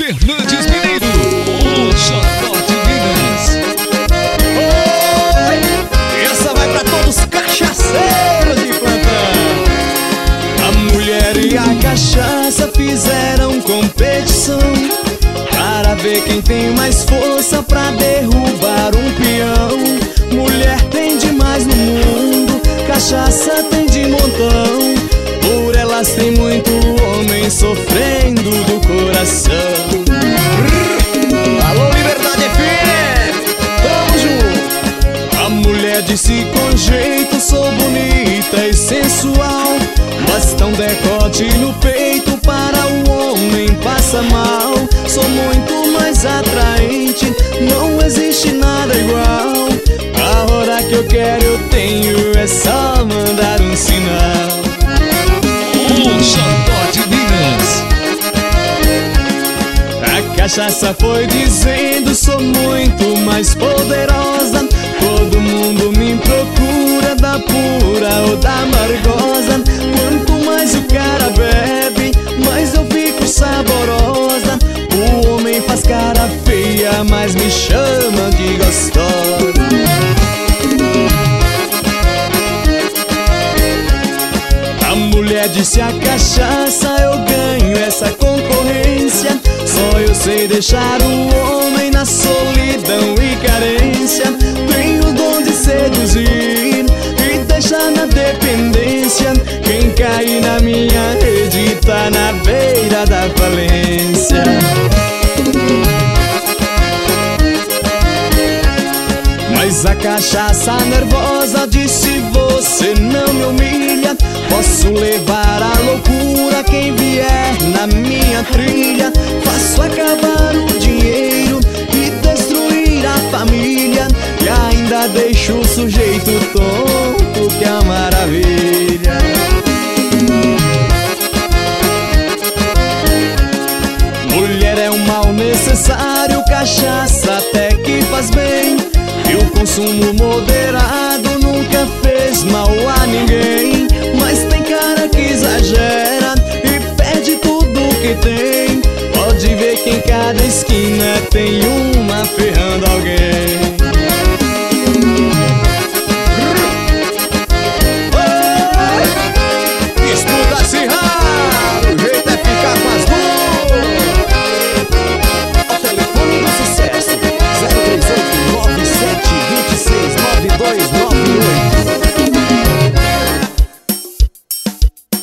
Fernandes Mineiro, o Xodó de Minas. Oi! Essa vai pra todos os cachaceiros de plantão. A mulher e a cachaça fizeram competição para ver quem tem mais força pra derrubar um peão. Mulher tem demais no mundo, cachaça tem de montão. Por elas tem muito homem sofrendo do coração. Alô, Liberdade FM, tamo junto. A mulher disse com jeito, sou bonita e sensual. Basta um decote no peito para o homem passa mal. Sou muito mais atraente, não existe nada igual. A hora que eu quero eu tenho, é só mandar um sinal. O Xodó de Minas. A cachaça foi dizendo, sou muito mais poderosa. Todo mundo me procura, da pura ou da amargosa. Quanto mais o cara bebe, mais eu fico saborosa. O homem faz cara feia, mas me chama de gostosa. A mulher disse a cachaça, eu ganho essa concorrência. Só eu sei deixar o homem na solidão e carência. Tenho o dom de seduzir e deixar na dependência. Quem cair na minha rede tá na beira da falência. Mas a cachaça nervosa disse, você não me humilha. Posso levar à loucura quem vier na minha trilha. Faço acabar o dinheiro e destruir a família. E ainda deixo o sujeito tonto, que é a maravilha. Mulher é um mal necessário, cachaça até que faz bem. E o consumo moderado nunca fez mal a ninguém. Mas tem cara que exagera e perde tudo que tem. Pode ver que em cada esquina tem uma ferrando alguém.